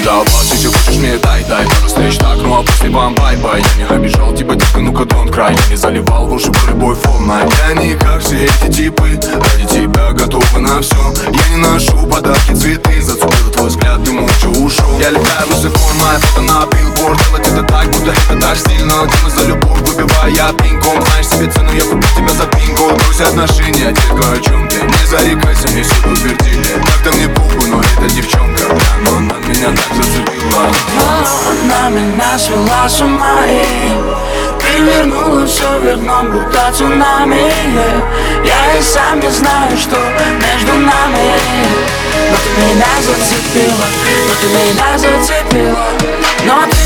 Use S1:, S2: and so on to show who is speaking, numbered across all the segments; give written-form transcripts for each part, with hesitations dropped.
S1: задолбался, если хочешь мне дай пару встреч так, ну а после бай-бай. Я не обижал тебя, детка, ну-ка don't cry. Я не заливал в уши в любой форме. Я не как все эти типы, ради тебя готовы на все. Я не ношу подарки, цветы, зацепил твой взгляд, ты молча ушел. Я летаю высоко, моя фото на билборд. Делать это так, будто это так стильно. Дима за любовь, выбивая пинком. Знаешь себе цену, я купил тебя за пинку. Друзья, отношения, детка, о чем ты? Не зарекайся, мне все утвердили. Так-то мне похуй, но эта девчонка, но она меня так зацепила.
S2: Она меня свела с ума и перевернула все вверх дном, будто цунами. Я и сам не знаю, что между нами. Но ты меня зацепила, но ты меня зацепила. Но ты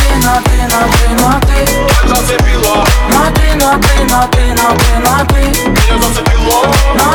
S1: Зацепила.
S2: Но ты меня
S1: зацепила.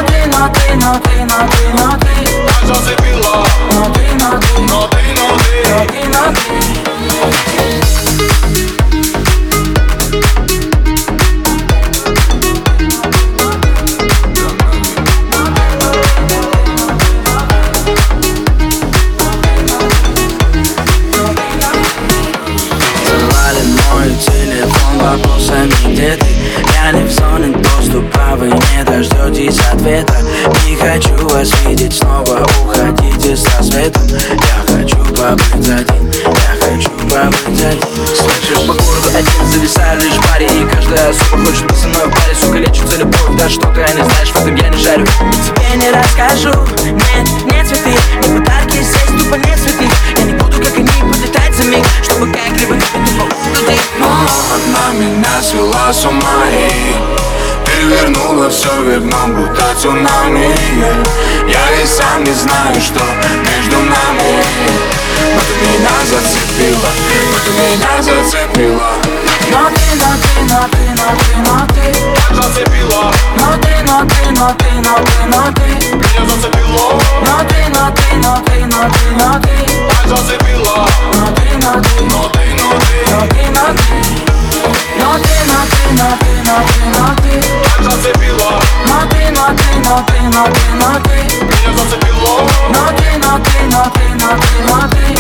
S2: мой телефон вопросами, где ты? Я не в зоне доступа, вы не дождетесь ответа. Не хочу вас видеть снова, уходите со светом. Я хочу побыть один, Слышишь, по городу один зависаю лишь в баре. И каждая особа хочет быть со мной в паре. Сука, лечится любовь, да что ты не знаешь, в этом я не жарю. И тебе не расскажу, нет цветы, не подарки, здесь тупо нет цветы. Я не буду, как они, подлетать за миг, чтобы как-либо не тупо угодить. Но она меня свела с ума и перевернула все вверх дном, будто цунами. Я и сам не знаю, что между нами. Но ты меня зацепила, Но ты
S1: Зацепила.
S2: Но ты
S1: Меня зацепило. Зацепила. Зацепила.
S2: Меня зацепило.